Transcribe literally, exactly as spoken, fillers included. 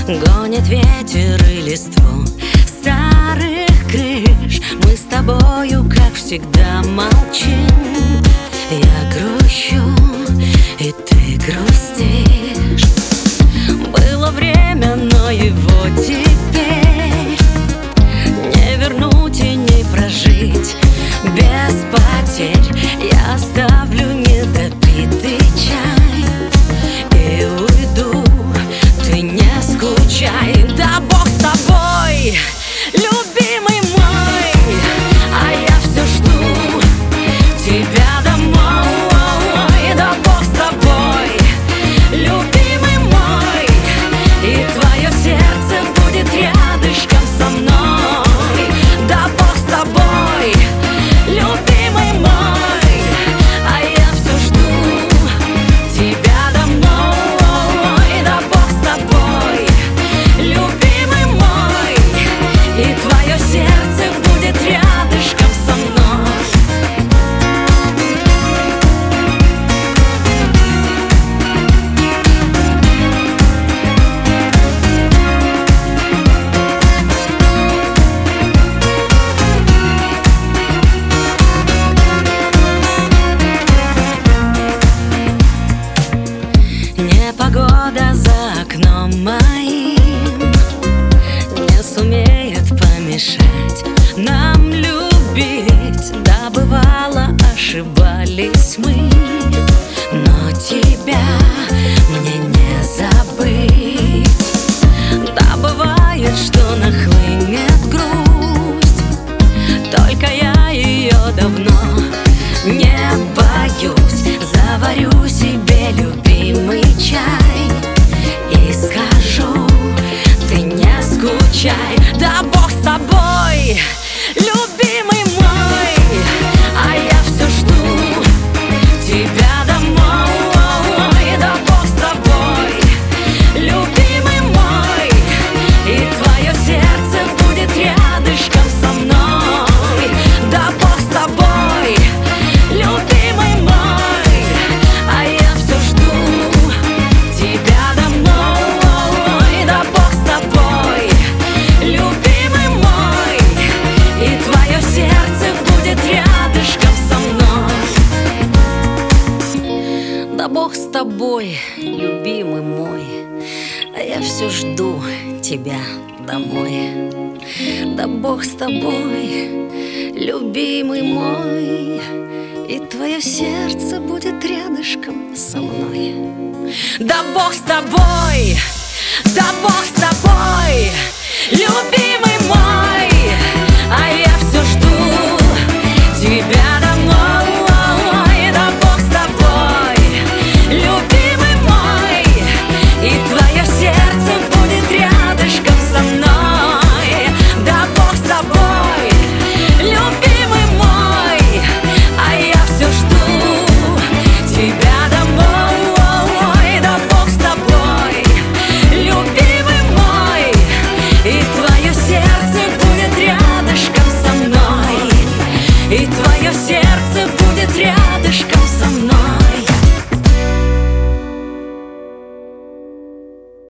Гонит ветер и листву старых крыш. Мы с тобою, как всегда, молчим. Я грущу, и ты грустишь. Было время, но его теперь не вернуть и не прожить без потерь. Я оставлю недопитый чай и уйду, ты не скучай. Да Бог с тобой, любимый мой, а я все жду тебя домой. Да Бог с тобой, любимый мой, и твое сердце будет рядышком со мной. Да Бог с тобой, любимый мой, а я все жду тебя домой. Да Бог с тобой, любимый мой, и твое сердце будет рядышком со мной. Непогода за окном моим не сумеет помешать нам любить. Да, бывало, ошибались мы, но тебя мне не забыть. Да, бывает, что нахлынет грусть, только я ее давно не боюсь. Заварю себе любимый чай и скажу, ты не скучай. Да Бог с тобой, любимый мой, а я все жду тебя домой. Да Бог с тобой, любимый мой, и твое сердце будет рядышком со мной. Да Бог с тобой, любимый мой, а я все жду тебя домой. Да Бог с тобой, любимый мой, и твое сердце будет рядышком со мной. Да Бог с тобой, любимый мой, а я все жду тебя домой. Да Бог с тобой, любимый мой, и твое сердце будет рядышком со мной. Да Бог с тобой, да Бог с тобой, любимый мой, а я все жду тебя домой. Да Бог с тобой, любимый мой, и твое сердце будет рядышком со мной. Да Бог с тобой, любимый мой, а я все жду тебя домой. Да Бог с тобой, любимый мой, и твое сердце будет рядышком со мной. И твое сердце будет рядышком со мной.